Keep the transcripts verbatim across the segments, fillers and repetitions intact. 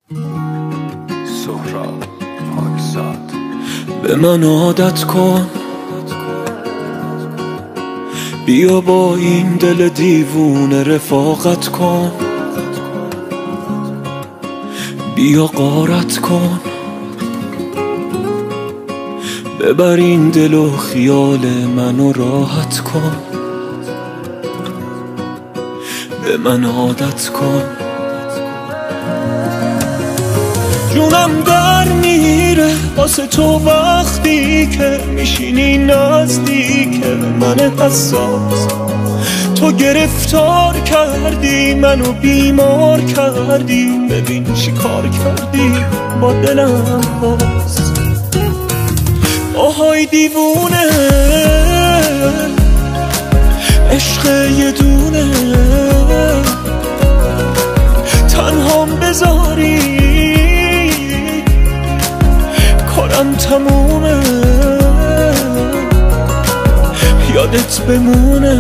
سهراب پاکزاد. به من عادت کن، بیا با این دل دیوونه رفاقت کن، بیا غارت کن، ببر این دل و خیال منو راحت کن، به من عادت کن. جونم در میره واسه تو وقتی که میشینی نزدیک من حساس. تو گرفتار کردی منو بیمار کردی، ببین چی کار کردی با دلم باز. آهای دیوونه عشق یه دونه، تنهام بذاری کارم تمومه، یادت بمونه.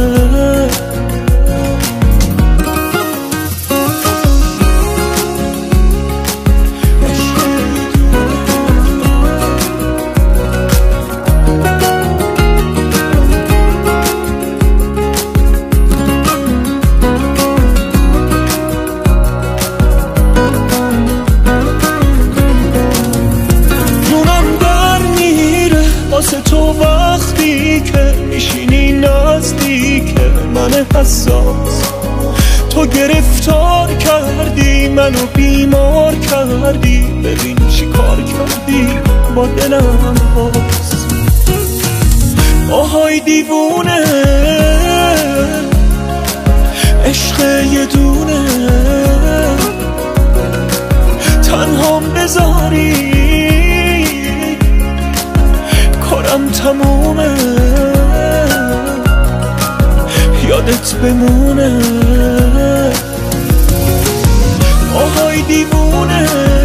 واسه تو وقتی که میشینی نزدیک من حساس. تو گرفتار کردی منو بیمار کردی، ببین چی کار کردی با دلم باز. آهای دیوونه عشق یه دونه، تنهام بذاری کارم تمومه، یادت بمونه. آهای دیوونه